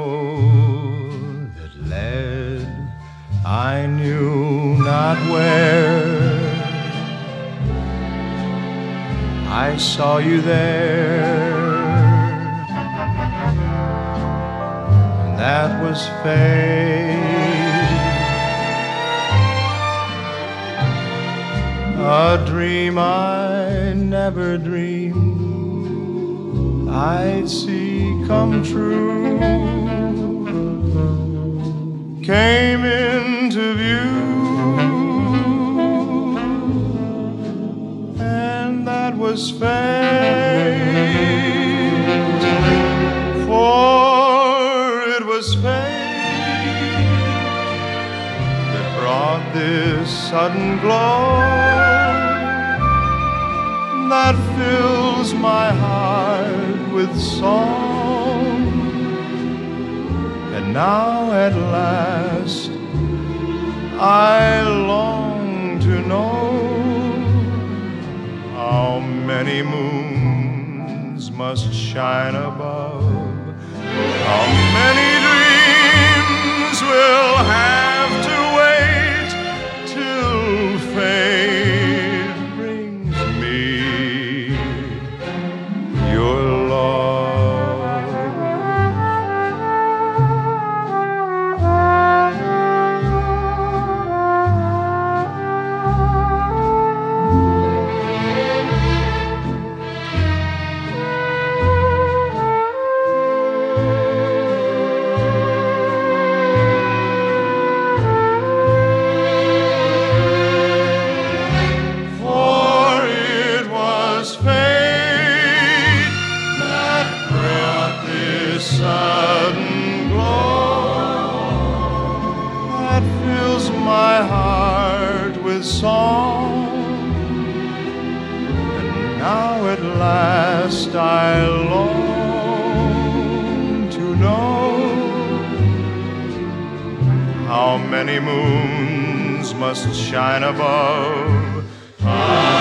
road that led I knew not where. I saw you there, and that was fate. A dream I never dreamed I'd see come true came into view, and that was fate, for it was fate that brought this sudden glow that fills my heart with song. And now at last I long to know how many moons must shine above, how many dreams will have to wait till fate brings me your love. Sudden glow that fills my heart with song, and now at last I long to know how many moons must shine above.